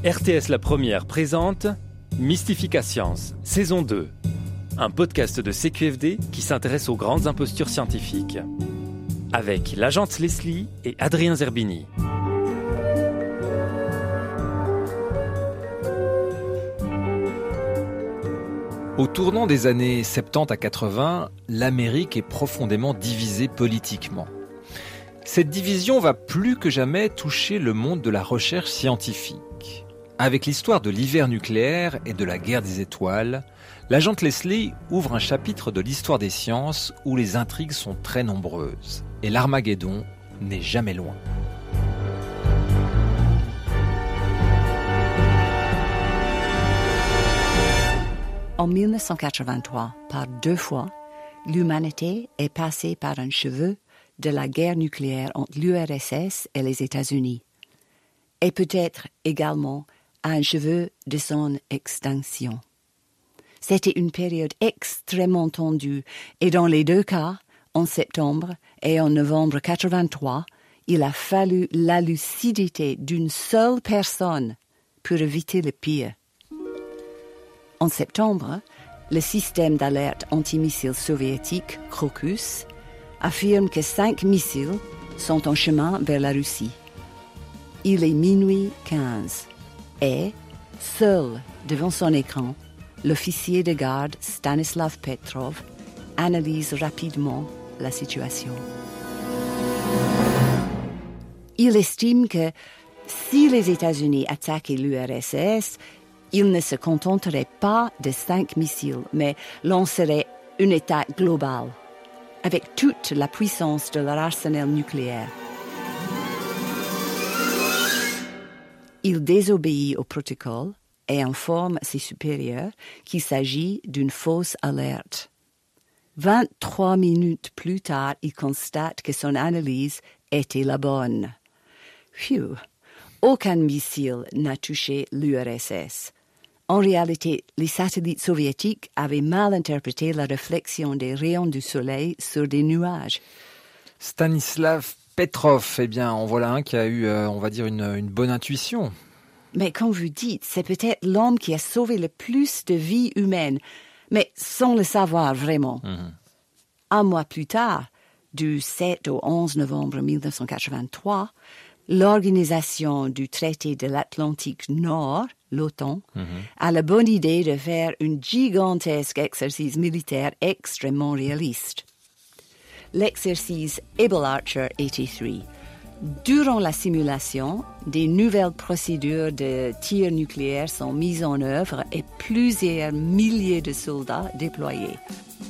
RTS La Première présente Mystifika Science, saison 2. Un podcast de CQFD qui s'intéresse aux grandes impostures scientifiques. Avec l'agente Leslie et Adrien Zerbini. Au tournant des années 70 à 80, l'Amérique est profondément divisée politiquement. Cette division va plus que jamais toucher le monde de la recherche scientifique. Avec l'histoire de l'hiver nucléaire et de la guerre des étoiles, l'agente Leslie ouvre un chapitre de l'histoire des sciences où les intrigues sont très nombreuses. Et l'Armageddon n'est jamais loin. En 1983, par 2 fois, l'humanité est passée par un cheveu de la guerre nucléaire entre l'URSS et les États-Unis, et peut-être également à un cheveu de son extinction. C'était une période extrêmement tendue, et dans les 2 cas, en septembre et en novembre 83, il a fallu la lucidité d'une seule personne pour éviter le pire. En septembre, le système d'alerte antimissile soviétique, Crocus, affirme que 5 missiles sont en chemin vers la Russie. Il est minuit 15 et, seul devant son écran, l'officier de garde Stanislav Petrov analyse rapidement la situation. Il estime que si les États-Unis attaquaient l'URSS, ils ne se contenteraient pas de 5 missiles, mais lanceraient une attaque globale, avec toute la puissance de leur arsenal nucléaire. Il désobéit au protocole et informe ses supérieurs qu'il s'agit d'une fausse alerte. 23 minutes plus tard, il constate que son analyse était la bonne. Phew! Aucun missile n'a touché l'URSS. En réalité, les satellites soviétiques avaient mal interprété la réflexion des rayons du soleil sur des nuages. Stanislav Petrov, eh bien, en voilà un qui a eu, on va dire, une bonne intuition. Mais comme vous dites, c'est peut-être l'homme qui a sauvé le plus de vies humaines, mais sans le savoir vraiment. Un mois plus tard, du 7 au 11 novembre 1983, l'Organisation du traité de l'Atlantique Nord, l'OTAN, a la bonne idée de faire un gigantesque exercice militaire extrêmement réaliste. L'exercice Able Archer 83. Durant la simulation, des nouvelles procédures de tir nucléaire sont mises en œuvre et plusieurs milliers de soldats déployés.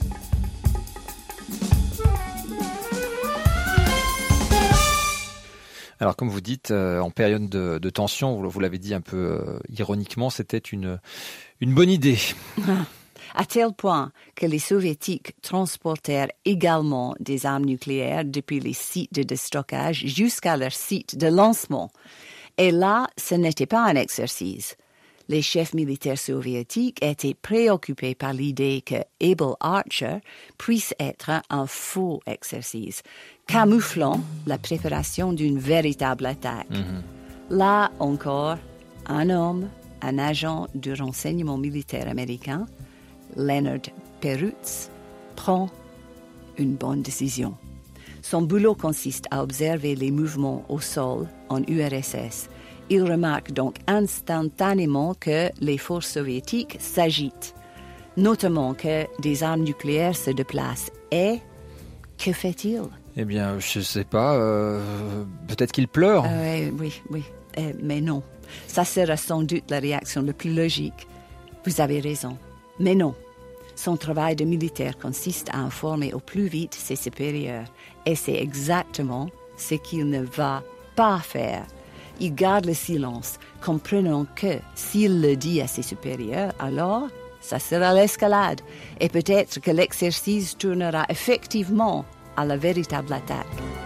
Alors, comme vous dites, en période de tension, vous l'avez dit un peu ironiquement, c'était une bonne idée. À tel point que les Soviétiques transportèrent également des armes nucléaires depuis les sites de stockage jusqu'à leur site de lancement. Et là, ce n'était pas un exercice. Les chefs militaires soviétiques étaient préoccupés par l'idée que Able Archer puisse être un faux exercice, camouflant la préparation d'une véritable attaque. Là encore, un homme, un agent du renseignement militaire américain, Leonard Perutz, prend une bonne décision. Son boulot consiste à observer les mouvements au sol en URSS. Il remarque donc instantanément que les forces soviétiques s'agitent, notamment que des armes nucléaires se déplacent. Et que fait-il? Eh bien, je ne sais pas, peut-être qu'il pleure. Oui, mais non. Ça sera sans doute la réaction la plus logique. Vous avez raison, mais non. Son travail de militaire consiste à informer au plus vite ses supérieurs. Et c'est exactement ce qu'il ne va pas faire. Il garde le silence, comprenant que s'il le dit à ses supérieurs, alors ça sera l'escalade. Et peut-être que l'exercice tournera effectivement à la véritable attaque.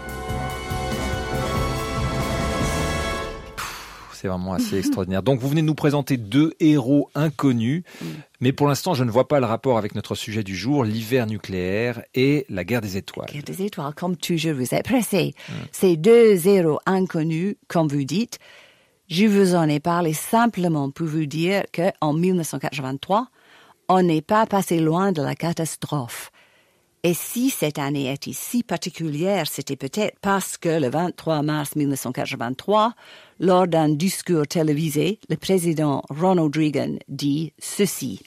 C'est vraiment assez extraordinaire. Donc, vous venez de nous présenter 2 héros inconnus, mais pour l'instant, je ne vois pas le rapport avec notre sujet du jour, l'hiver nucléaire et la guerre des étoiles. La guerre des étoiles, comme toujours, vous êtes pressé. Ces 2 héros inconnus, comme vous dites, Je vous en ai parlé simplement pour vous dire qu'en 1983, on n'est pas passé loin de la catastrophe. Et si cette année était si particulière, c'était peut-être parce que le 23 mars 1983, lors d'un discours télévisé, le président Ronald Reagan dit ceci.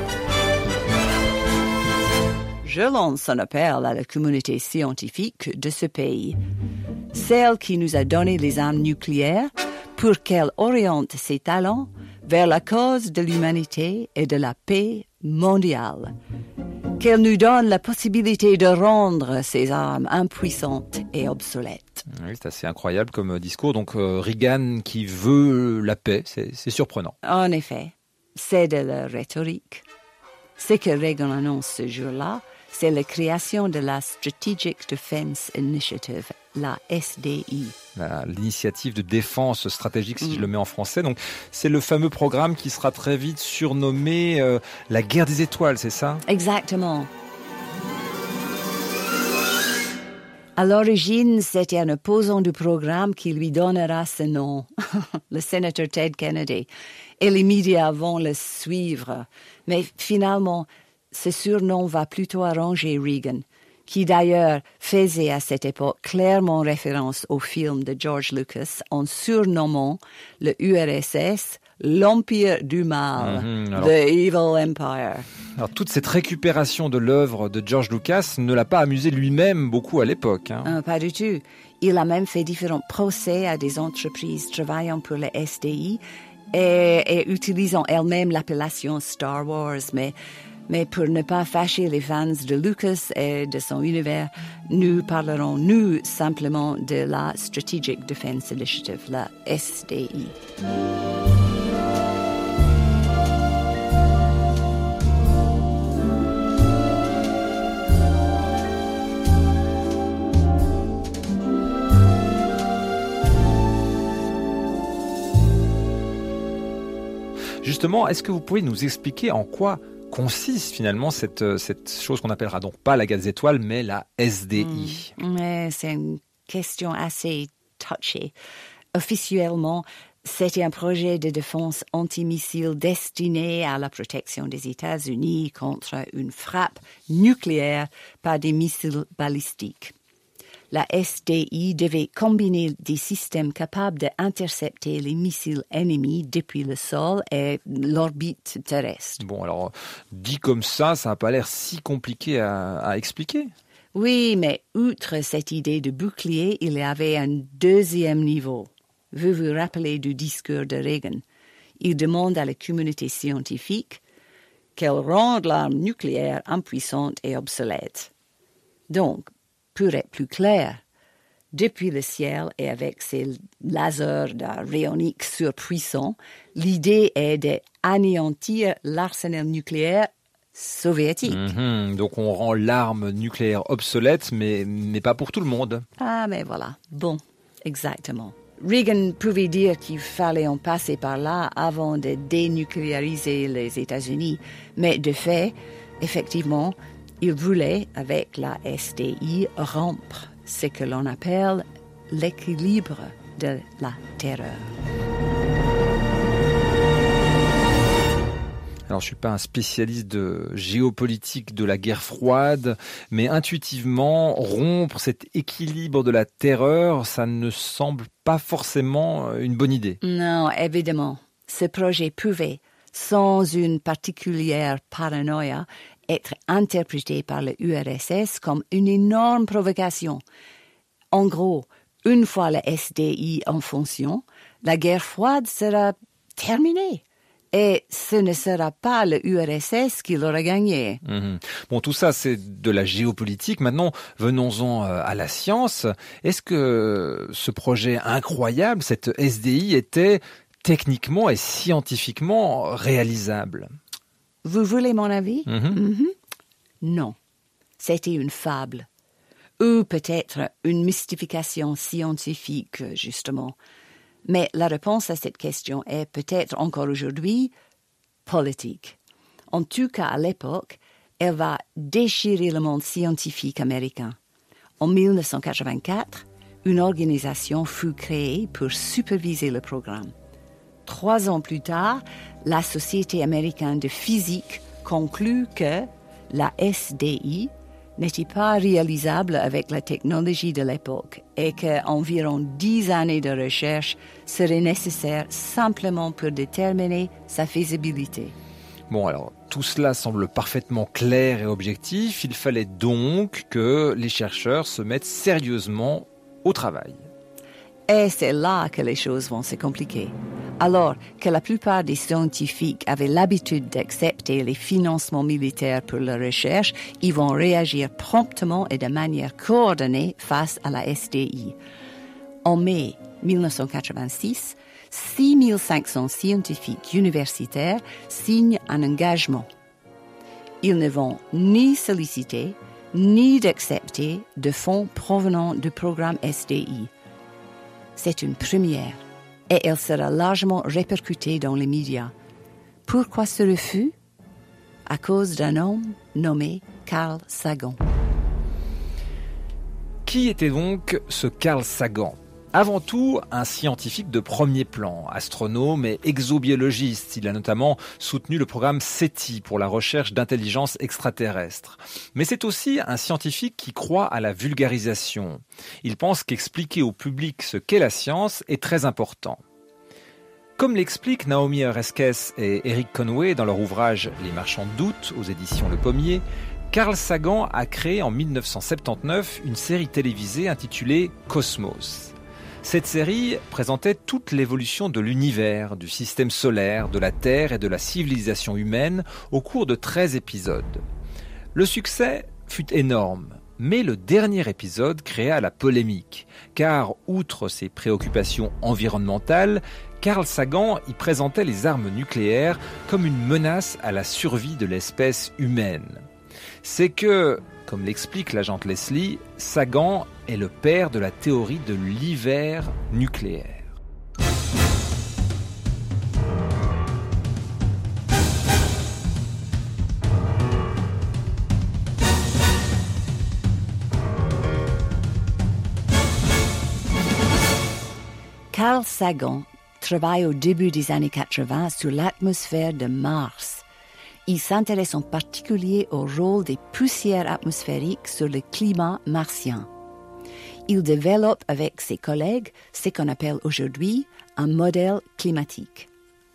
Je lance un appel à la communauté scientifique de ce pays, celle qui nous a donné les armes nucléaires, pour qu'elle oriente ses talents vers la cause de l'humanité et de la paix mondiale. Qu'elle nous donne la possibilité de rendre ces armes impuissantes et obsolètes. Oui, c'est assez incroyable comme discours. Donc Reagan qui veut la paix, c'est surprenant. En effet, c'est de la rhétorique. Ce que Reagan annonce ce jour-là, c'est la création de la Strategic Defense Initiative, la SDI. L'initiative de défense stratégique, si je le mets en français. Donc, c'est le fameux programme qui sera très vite surnommé la guerre des étoiles, c'est ça? Exactement. À l'origine, c'était un opposant du programme qui lui donnera ce nom, le sénateur Ted Kennedy. Et les médias vont le suivre. Mais finalement, ce surnom va plutôt arranger Reagan, qui d'ailleurs faisait à cette époque clairement référence au film de George Lucas en surnommant le URSS l'Empire du Mal, The Evil Empire. Alors toute cette récupération de l'œuvre de George Lucas ne l'a pas amusé lui-même beaucoup à l'époque. Pas du tout. Il a même fait différents procès à des entreprises travaillant pour le SDI et utilisant elles-mêmes l'appellation Star Wars, mais pour ne pas fâcher les fans de Lucas et de son univers, nous parlerons, simplement de la Strategic Defense Initiative, la SDI. Justement, est-ce que vous pouvez nous expliquer en quoi consiste finalement cette chose qu'on appellera donc pas la guerre des étoiles, mais la SDI? C'est une question assez touchée. Officiellement, c'était un projet de défense antimissile destiné à la protection des États-Unis contre une frappe nucléaire par des missiles balistiques. La SDI devait combiner des systèmes capables d'intercepter les missiles ennemis depuis le sol et l'orbite terrestre. Bon, alors, dit comme ça n'a pas l'air si compliqué à expliquer. Oui, mais outre cette idée de bouclier, il y avait un deuxième niveau. Vous vous rappelez du discours de Reagan. Il demande à la communauté scientifique qu'elle rende l'arme nucléaire impuissante et obsolète. Donc, pour être plus clair, depuis le ciel et avec ses lasers rayoniques surpuissants, l'idée est d'anéantir l'arsenal nucléaire soviétique. Donc on rend l'arme nucléaire obsolète, mais pas pour tout le monde. Ah, mais voilà. Bon, exactement. Reagan pouvait dire qu'il fallait en passer par là avant de dénucléariser les États-Unis, mais de fait, effectivement, il voulait, avec la SDI, rompre ce que l'on appelle l'équilibre de la terreur. Alors, je suis pas un spécialiste de géopolitique de la guerre froide, mais intuitivement, rompre cet équilibre de la terreur, ça ne semble pas forcément une bonne idée. Non, évidemment. Ce projet pouvait, sans une particulière paranoïa, être interprété par le URSS comme une énorme provocation. En gros, une fois la SDI en fonction, la guerre froide sera terminée. Et ce ne sera pas le URSS qui l'aura gagné. Bon, tout ça, c'est de la géopolitique. Maintenant, venons-en à la science. Est-ce que ce projet incroyable, cette SDI, était techniquement et scientifiquement réalisable? Vous voulez mon avis? Non. C'était une fable. Ou peut-être une mystification scientifique, justement. Mais la réponse à cette question est peut-être encore aujourd'hui politique. En tout cas, à l'époque, elle va déchirer le monde scientifique américain. En 1984, une organisation fut créée pour superviser le programme. 3 ans plus tard, la Société américaine de physique conclut que la SDI n'était pas réalisable avec la technologie de l'époque et qu'environ 10 années de recherche seraient nécessaires simplement pour déterminer sa faisabilité. Bon, alors, tout cela semble parfaitement clair et objectif. Il fallait donc que les chercheurs se mettent sérieusement au travail. Et c'est là que les choses vont se compliquer. Alors que la plupart des scientifiques avaient l'habitude d'accepter les financements militaires pour leur recherche, ils vont réagir promptement et de manière coordonnée face à la SDI. En mai 1986, 6500 scientifiques universitaires signent un engagement. Ils ne vont ni solliciter, ni d'accepter de fonds provenant du programme SDI. C'est une première et elle sera largement répercutée dans les médias. Pourquoi ce refus? À cause d'un homme nommé Carl Sagan. Qui était donc ce Carl Sagan ? Avant tout, un scientifique de premier plan, astronome et exobiologiste. Il a notamment soutenu le programme SETI pour la recherche d'intelligence extraterrestre. Mais c'est aussi un scientifique qui croit à la vulgarisation. Il pense qu'expliquer au public ce qu'est la science est très important. Comme l'expliquent Naomi Oreskes et Eric Conway dans leur ouvrage « Les marchands de doute » aux éditions Le Pommier, Carl Sagan a créé en 1979 une série télévisée intitulée « Cosmos ». Cette série présentait toute l'évolution de l'univers, du système solaire, de la Terre et de la civilisation humaine au cours de 13 épisodes. Le succès fut énorme, mais le dernier épisode créa la polémique, car outre ses préoccupations environnementales, Carl Sagan y présentait les armes nucléaires comme une menace à la survie de l'espèce humaine. C'est que, comme l'explique l'agente Leslie, Sagan est le père de la théorie de l'hiver nucléaire. Carl Sagan travaille au début des années 80 sur l'atmosphère de Mars. Il s'intéresse en particulier au rôle des poussières atmosphériques sur le climat martien. Il développe avec ses collègues ce qu'on appelle aujourd'hui un modèle climatique.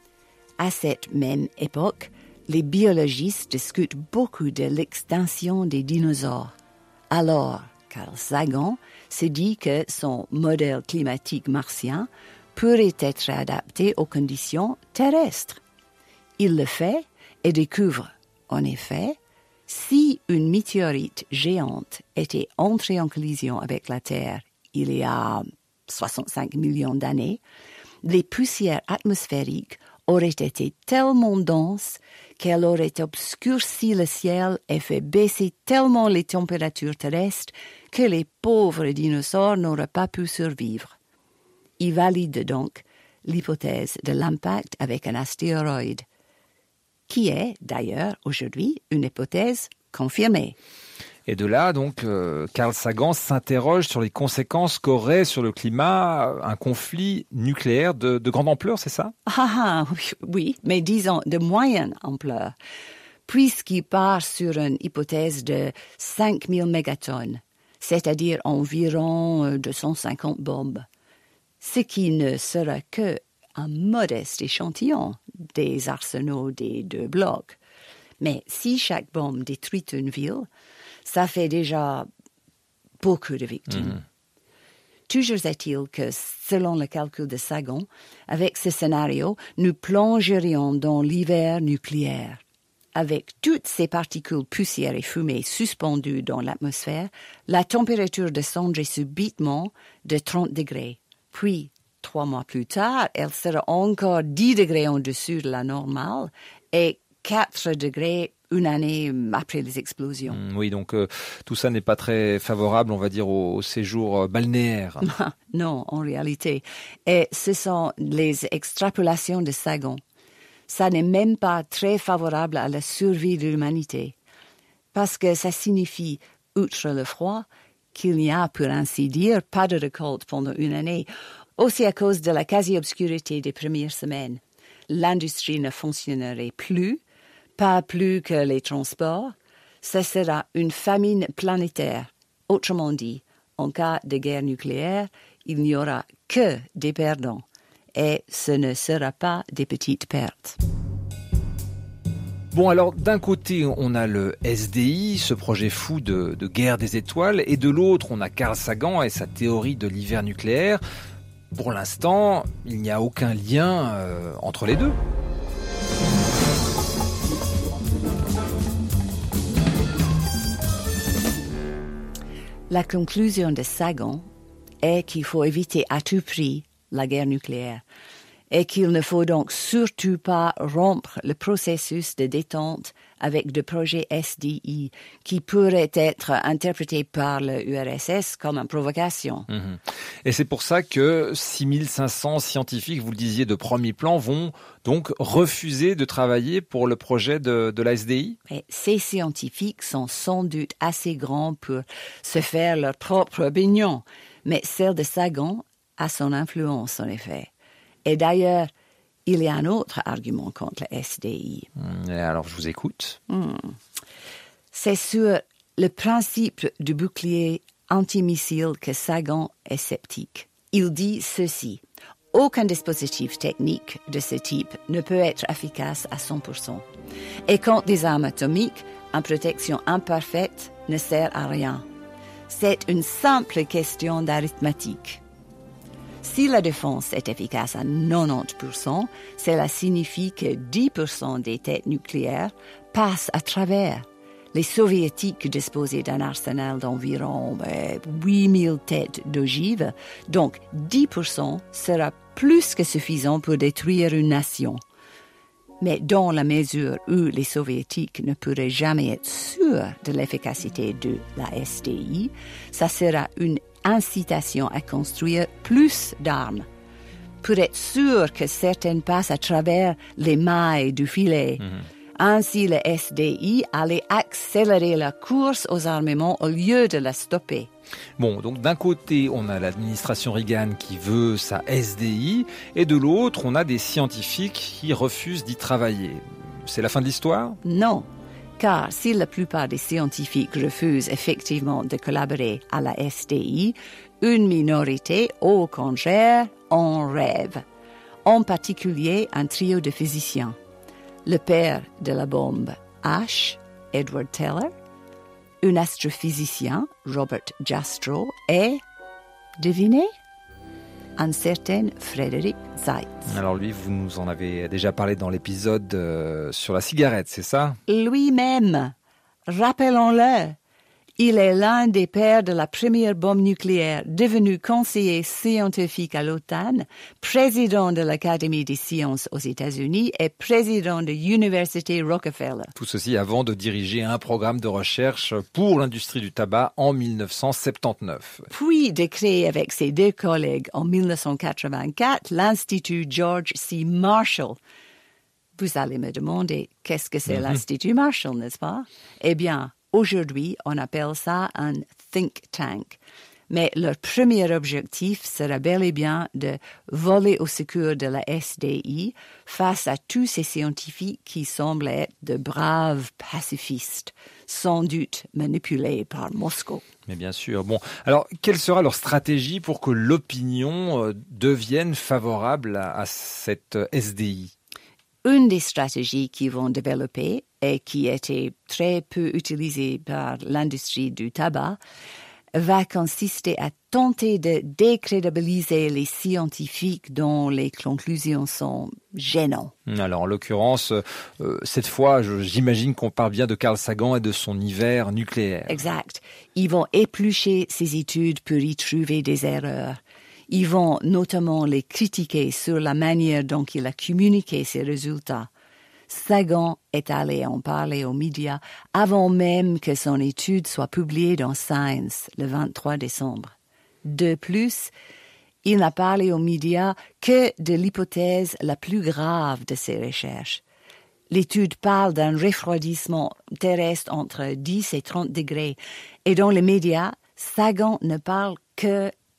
À cette même époque, les biologistes discutent beaucoup de l'extinction des dinosaures. Alors, Carl Sagan se dit que son modèle climatique martien pourrait être adapté aux conditions terrestres. Il le fait et découvre, en effet, si une météorite géante était entrée en collision avec la Terre il y a 65 millions d'années, les poussières atmosphériques auraient été tellement denses qu'elles auraient obscurci le ciel et fait baisser tellement les températures terrestres que les pauvres dinosaures n'auraient pas pu survivre. Il valide donc l'hypothèse de l'impact avec un astéroïde, qui est d'ailleurs aujourd'hui une hypothèse confirmée. Et de là, donc, Carl Sagan s'interroge sur les conséquences qu'aurait sur le climat un conflit nucléaire de grande ampleur, c'est ça ? Oui, mais disons de moyenne ampleur, puisqu'il part sur une hypothèse de 5000 mégatonnes, c'est-à-dire environ 250 bombes, ce qui ne sera que un modeste échantillon des arsenaux des 2 blocs. Mais si chaque bombe détruit une ville, ça fait déjà beaucoup de victimes. Toujours est-il que, selon le calcul de Sagan, avec ce scénario, nous plongerions dans l'hiver nucléaire. Avec toutes ces particules poussières et fumées suspendues dans l'atmosphère, la température descendrait subitement de 30 degrés. Puis, 3 mois plus tard, elle sera encore 10 degrés en dessous de la normale et 4 degrés une année après les explosions. Oui, donc tout ça n'est pas très favorable, on va dire, au séjour balnéaire. Non, en réalité. Et ce sont les extrapolations de Sagan. Ça n'est même pas très favorable à la survie de l'humanité. Parce que ça signifie, outre le froid, qu'il n'y a, pour ainsi dire, pas de récolte pendant une année. Aussi à cause de la quasi-obscurité des premières semaines. L'industrie ne fonctionnerait plus, pas plus que les transports. Ce sera une famine planétaire. Autrement dit, en cas de guerre nucléaire, il n'y aura que des perdants. Et ce ne sera pas des petites pertes. Bon, alors d'un côté, on a le SDI, ce projet fou de guerre des étoiles, et de l'autre, on a Carl Sagan et sa théorie de l'hiver nucléaire. Pour l'instant, il n'y a aucun lien entre les deux. La conclusion de Sagan est qu'il faut éviter à tout prix la guerre nucléaire et qu'il ne faut donc surtout pas rompre le processus de détente avec des projets SDI qui pourraient être interprétés par l'URSS comme une provocation. Et c'est pour ça que 6500 scientifiques, vous le disiez, de premier plan vont donc refuser de travailler pour le projet de la SDI? Et ces scientifiques sont sans doute assez grands pour se faire leur propre opinion, mais celle de Sagan a son influence en effet. Et d'ailleurs, il y a un autre argument contre le SDI. Et alors, je vous écoute. C'est sur le principe du bouclier antimissile que Sagan est sceptique. Il dit ceci: aucun dispositif technique de ce type ne peut être efficace à 100%. Et contre des armes atomiques, une protection imparfaite ne sert à rien. C'est une simple question d'arithmétique. Si la défense est efficace à 90%, cela signifie que 10% des têtes nucléaires passent à travers. Les soviétiques disposaient d'un arsenal d'environ 8000 têtes d'ogives, donc 10% sera plus que suffisant pour détruire une nation. Mais dans la mesure où les soviétiques ne pourraient jamais être sûrs de l'efficacité de la SDI, ça sera une incitation à construire plus d'armes pour être sûr que certaines passent à travers les mailles du filet. Ainsi, le SDI allait accélérer la course aux armements au lieu de la stopper. Bon, donc d'un côté, on a l'administration Reagan qui veut sa SDI, et de l'autre, on a des scientifiques qui refusent d'y travailler. C'est la fin de l'histoire ? Non. Car si la plupart des scientifiques refusent effectivement de collaborer à la SDI, une minorité, au contraire, en rêve. En particulier, un trio de physiciens. Le père de la bombe H, Edward Teller, un astrophysicien, Robert Jastrow, et, devinez, un certain Frédéric Seitz. Alors lui, vous nous en avez déjà parlé dans l'épisode sur la cigarette, c'est ça? Lui-même, rappelons-le, il est l'un des pères de la première bombe nucléaire, devenu conseiller scientifique à l'OTAN, président de l'Académie des sciences aux États-Unis et président de l'Université Rockefeller. Tout ceci avant de diriger un programme de recherche pour l'industrie du tabac en 1979. Puis de créer avec ses deux collègues en 1984 l'Institut George C. Marshall. Vous allez me demander qu'est-ce que c'est l'Institut Marshall, n'est-ce pas? Eh bien, aujourd'hui, on appelle ça un think tank. Mais leur premier objectif sera bel et bien de voler au secours de la SDI face à tous ces scientifiques qui semblent être de braves pacifistes, sans doute manipulés par Moscou. Mais bien sûr. Bon, alors, quelle sera leur stratégie pour que l'opinion devienne favorable à cette SDI? Une des stratégies qu'ils vont développer et qui était très peu utilisée par l'industrie du tabac va consister à tenter de décrédibiliser les scientifiques dont les conclusions sont gênantes. Alors, en l'occurrence, cette fois, j'imagine qu'on parle bien de Carl Sagan et de son hiver nucléaire. Exact. Ils vont éplucher ces études pour y trouver des erreurs. Ils vont notamment les critiquer sur la manière dont il a communiqué ses résultats. Sagan est allé en parler aux médias avant même que son étude soit publiée dans Science le 23 décembre. De plus, il n'a parlé aux médias que de l'hypothèse la plus grave de ses recherches. L'étude parle d'un refroidissement terrestre entre 10 et 30 degrés. Et dans les médias, Sagan ne parle que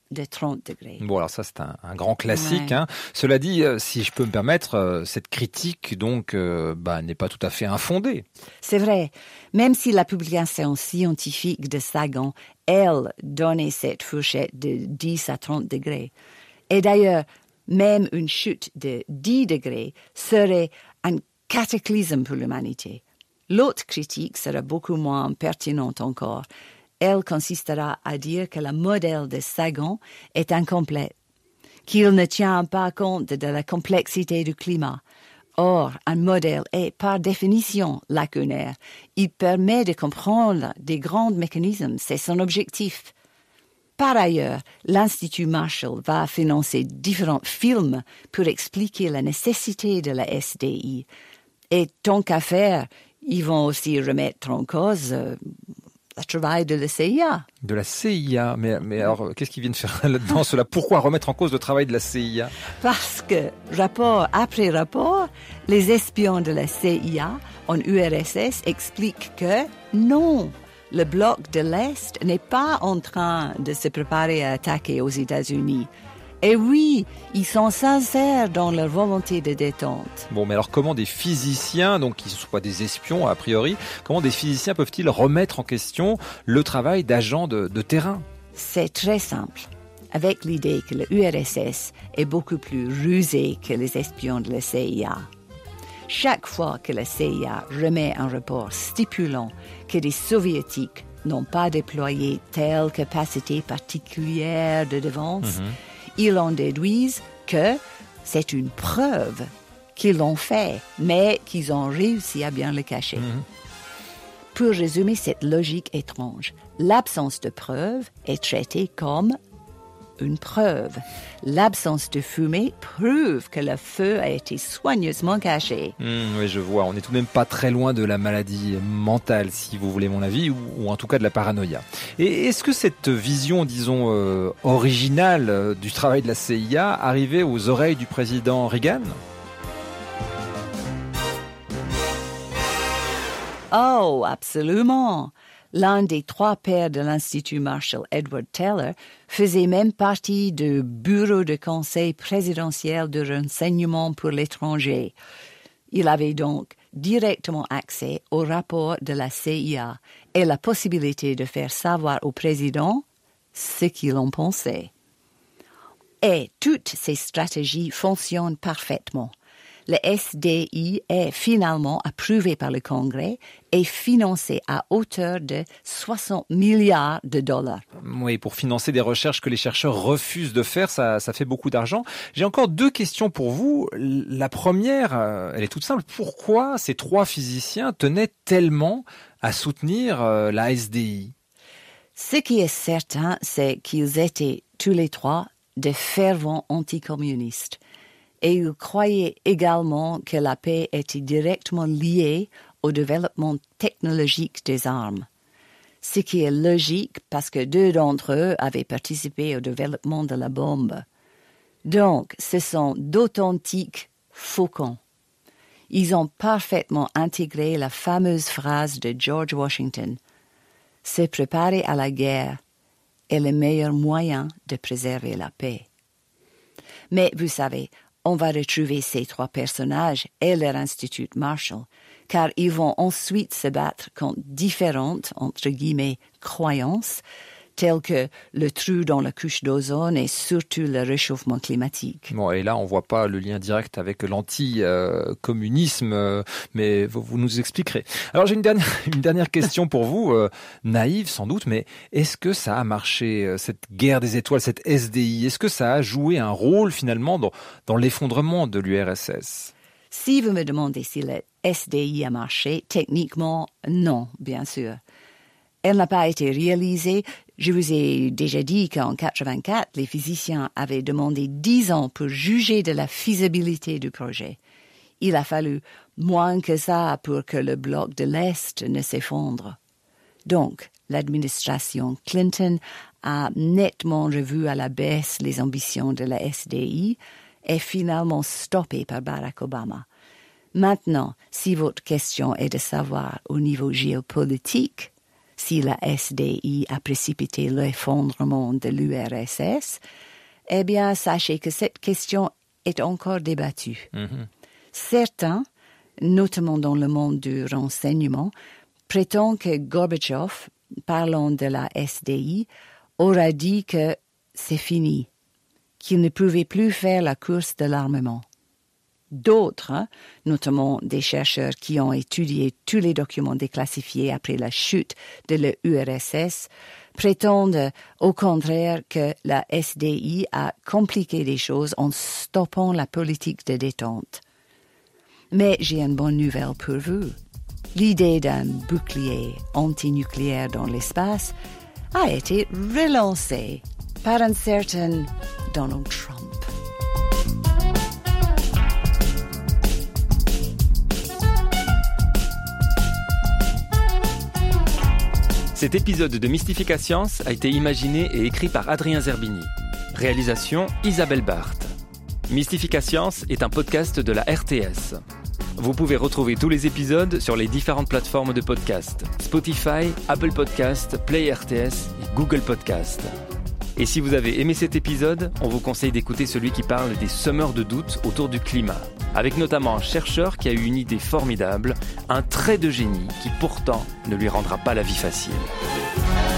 de 30 degrés. Bon, alors ça, c'est un grand classique. Ouais. Cela dit, si je peux me permettre, cette critique, donc, n'est pas tout à fait infondée. C'est vrai, même si la publication scientifique de Sagan, elle, donnait cette fourchette de 10 à 30 degrés. Et d'ailleurs, même une chute de 10 degrés serait un cataclysme pour l'humanité. L'autre critique sera beaucoup moins pertinente encore. Elle consistera à dire que le modèle de Sagan est incomplet, qu'il ne tient pas compte de la complexité du climat. Or, un modèle est par définition lacunaire. Il permet de comprendre des grands mécanismes, c'est son objectif. Par ailleurs, l'Institut Marshall va financer différents films pour expliquer la nécessité de la SDI. Et tant qu'à faire, ils vont aussi remettre en cause le travail de la CIA. De la CIA, mais alors, qu'est-ce qu'ils viennent faire là-dedans, cela? Pourquoi remettre en cause le travail de la CIA? Parce que, rapport après rapport, les espions de la CIA en URSS expliquent que non, le bloc de l'Est n'est pas en train de se préparer à attaquer aux États-Unis. Et oui, ils sont sincères dans leur volonté de détente. Bon, mais alors comment des physiciens, donc qui soient des espions a priori, comment des physiciens peuvent-ils remettre en question le travail d'agents de terrain? C'est très simple, avec l'idée que le URSS est beaucoup plus rusé que les espions de la CIA. Chaque fois que la CIA remet un rapport stipulant que les Soviétiques n'ont pas déployé telle capacité particulière de défense, ils en déduisent que c'est une preuve qu'ils l'ont fait, mais qu'ils ont réussi à bien le cacher. Pour résumer cette logique étrange, l'absence de preuve est traitée comme une preuve. L'absence de fumée prouve que le feu a été soigneusement caché. Oui, je vois. On n'est tout de même pas très loin de la maladie mentale, si vous voulez mon avis, ou en tout cas de la paranoïa. Et est-ce que cette vision, disons, originale du travail de la CIA arrivait aux oreilles du président Reagan ? Oh, absolument. L'un des 3 pères de l'Institut Marshall, Edward Teller, faisait même partie du bureau de conseil présidentiel de renseignement pour l'étranger. Il avait donc directement accès au rapport de la CIA et la possibilité de faire savoir au président ce qu'il en pensait. Et toutes ces stratégies fonctionnent parfaitement. Le SDI est finalement approuvé par le Congrès et financé à hauteur de 60 milliards de dollars. Oui, pour financer des recherches que les chercheurs refusent de faire, ça fait beaucoup d'argent. J'ai encore 2 questions pour vous. La première, elle est toute simple. Pourquoi ces 3 physiciens tenaient tellement à soutenir la SDI? Ce qui est certain, c'est qu'ils étaient tous les 3 de fervents anticommunistes. Et ils croyaient également que la paix était directement liée au développement technologique des armes. Ce qui est logique parce que 2 d'entre eux avaient participé au développement de la bombe. Donc, ce sont d'authentiques faucons. Ils ont parfaitement intégré la fameuse phrase de George Washington « Se préparer à la guerre est le meilleur moyen de préserver la paix ». Mais vous savez, on va retrouver ces 3 personnages et leur Institut Marshall, car ils vont ensuite se battre contre différentes, entre guillemets, croyances, telles que le trou dans la couche d'ozone et surtout le réchauffement climatique. Bon, et là, on voit pas le lien direct avec l'anti-communisme, mais vous nous expliquerez. Alors, j'ai une dernière question pour vous, naïve sans doute, mais est-ce que ça a marché, cette guerre des étoiles, cette SDI? Est-ce que ça a joué un rôle finalement dans l'effondrement de l'URSS? Si vous me demandez si le SDI a marché, techniquement, non, bien sûr. Elle n'a pas été réalisée. Je vous ai déjà dit qu'en 1984, les physiciens avaient demandé 10 ans pour juger de la faisabilité du projet. Il a fallu moins que ça pour que le bloc de l'Est ne s'effondre. Donc, l'administration Clinton a nettement revu à la baisse les ambitions de la SDI et finalement stoppé par Barack Obama. Maintenant, si votre question est de savoir au niveau géopolitique, si la SDI a précipité l'effondrement de l'URSS, eh bien, sachez que cette question est encore débattue. Certains, notamment dans le monde du renseignement, prétendent que Gorbatchev, parlant de la SDI, aura dit que c'est fini, qu'il ne pouvait plus faire la course de l'armement. D'autres, notamment des chercheurs qui ont étudié tous les documents déclassifiés après la chute de l'URSS, prétendent au contraire que la SDI a compliqué les choses en stoppant la politique de détente. Mais j'ai une bonne nouvelle pour vous. L'idée d'un bouclier antinucléaire dans l'espace a été relancée par un certain Donald Trump. Cet épisode de Mystifika Science a été imaginé et écrit par Adrien Zerbini. Réalisation Isabelle Barthes. Mystifika Science est un podcast de la RTS. Vous pouvez retrouver tous les épisodes sur les différentes plateformes de podcast: Spotify, Apple Podcast, Play RTS et Google Podcast. Et si vous avez aimé cet épisode, on vous conseille d'écouter celui qui parle des semeurs de doute autour du climat, avec notamment un chercheur qui a eu une idée formidable, un trait de génie qui pourtant ne lui rendra pas la vie facile.